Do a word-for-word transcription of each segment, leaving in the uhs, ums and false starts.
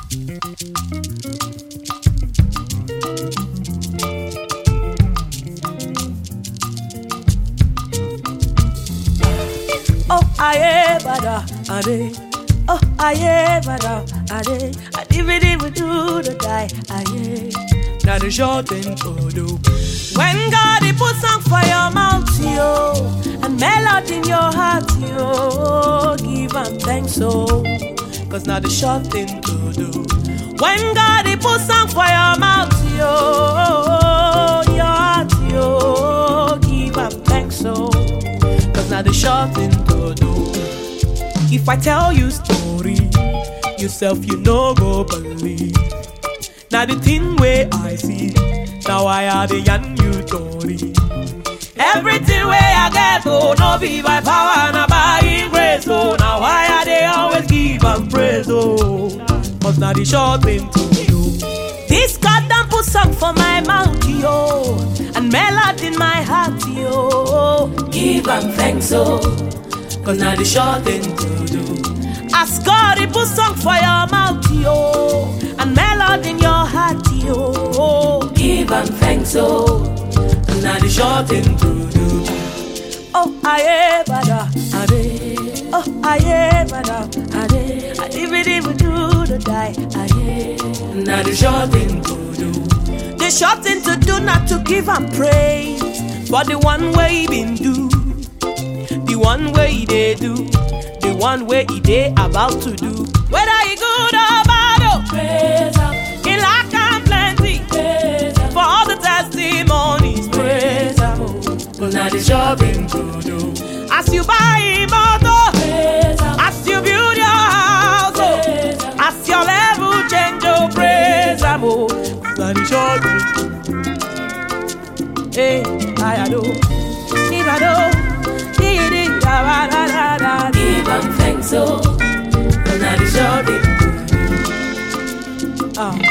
Oh, aye, bada, ade. Oh, aye, bada, ade. I did it with do the die, aye. Now the short thing to do. When God he put song for your mouth, yo, and melody in your heart, yo, give him thanks, so. Cause now the short thing to do. When God he put song for your mouth, yo, your heart, yo, give him thanks, so. Cause now the short thing to do. If I tell you story, yourself you no go believe. Now the thing where I see, now I are the young you story. Everything where I get, oh, no be by power, no by grace, oh. Now why are they always give and praise, oh? Cause now the short thing to do. This God done put song for my mouth, yo, and melody in my heart, yo. Give and thanks, oh. Cause now the short thing to do. Ask God he put song for your mouth, yo, and melody in your heart, yo. Give and thanks, oh. Cause now the short thing to do. Oh, aye, bada, ade. Oh, aye, bada, ade. I live it even do the die, aye. Now the short thing to do. The short thing to do, not to give and praise for the one way he been do. The one way they do, the one way they about to do. Whether he good or bad, oh, praise him. He lack and plenty, praise him. For all the testimonies, praise him. Oh, now the short thing to do. As you buy motor, praise him. As you build your house, oh, as your level change, oh, praise him. Oh, now the short thing. Hey, I do, I do. Give them thanks, so and now the short thing. Oh.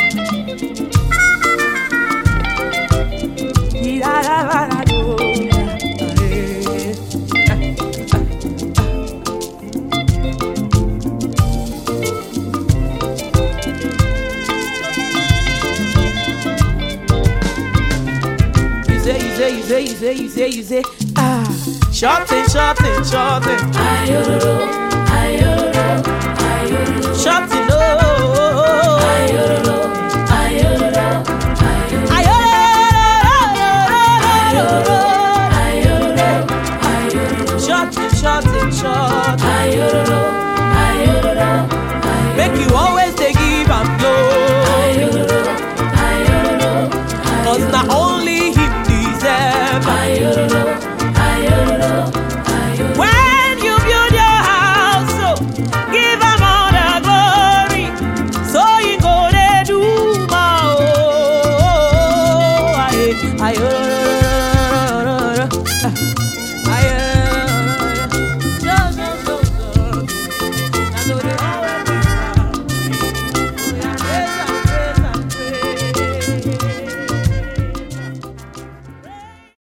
You say, you say, you say, you say, you say, you say, ah. Short thing, short thing, short thing. Ayororo, ayororo, ayororo. Short thing, oh. Ayororo, ayororo, ayororo, ayororo, ayororo. Short thing, short thing, short. Ayororo, ayororo, ayororo. Make you always.